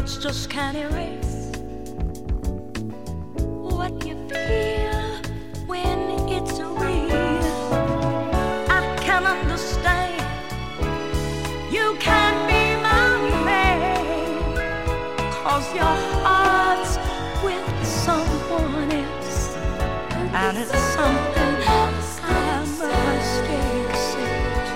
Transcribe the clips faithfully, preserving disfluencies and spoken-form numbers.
words just can't erase what you feel when it's real. I can understand you can't be my man, 'cause your heart's with someone else, and it's something I must accept.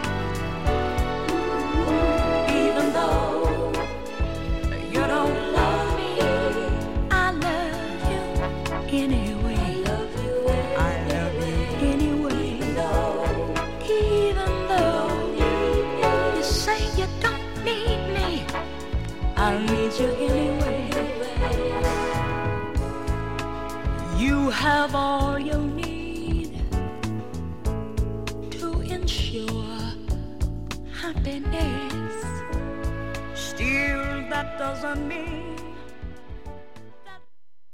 Even though you don't love me, I love you anyway. I love you anyway. Even though you say you don't need me, I need you anyway. You have all you need to ensure happiness. Still, that doesn't mean